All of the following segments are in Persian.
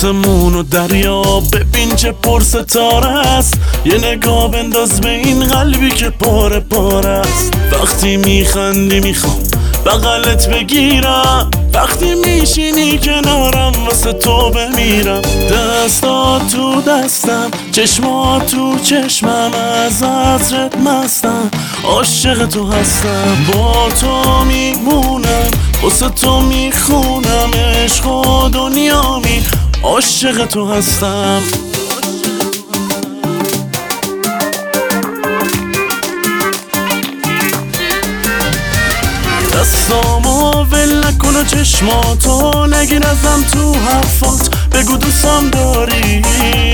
آسمون و دریا ببین چه پر ستاره است. یه نگاه بنداز به این قلبی که پاره پاره است. وقتی میخندی میخوام بغلت بگیرم، وقتی میشینی کنارم واسه تو بمیرم. دستات تو دستم، چشمات تو چشمم، از عطرت مستم، عاشق تو هستم. با تو میمونم، واسه تو میخونم، عشق و دنیامی، عاشق تو هستم. دستامو ول نکن و چشماتو نگیر ازم تو حرفات، بگو دوستم داری.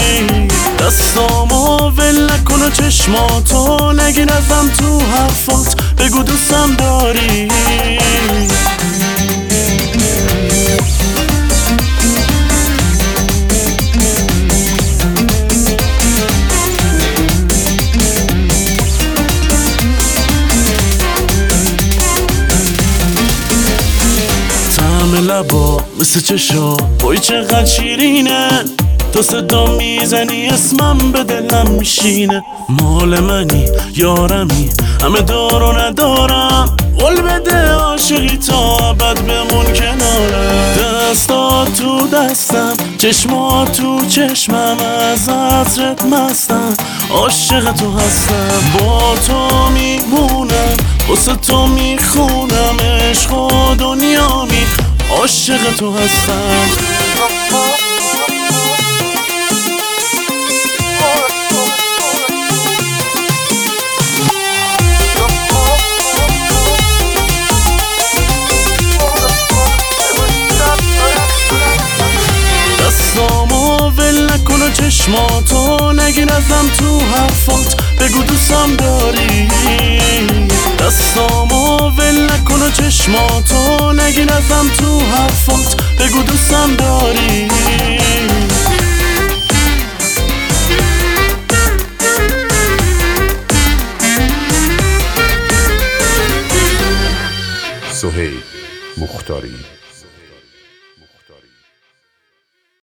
دستامو ول نکن و چشماتو نگیر ازم تو حرفات، بگو دوستم داری. لبا مثل چشا بای چقدر شیرینه، تو صدا میزنی اسمم به دلم میشینه. مال منی یارمی، همه دار و ندارم، قول بده عاشقی تا ابد بمون کنارم. دستات تو دستم، چشمات تو چشمم، از عطرت مستم، عاشق تو هستم. با تو میمونم، واسه تو میخونم، عشق و دنیامی، عاشق تو هستم. دستامو ول نکن و چشماتو نگیر ازم تو حرفات، بگو دوستم داری. دستامو ول نکن و چشماتو نگیر ازم تو حرفات، بگو دوستم داری. سهیل مختاری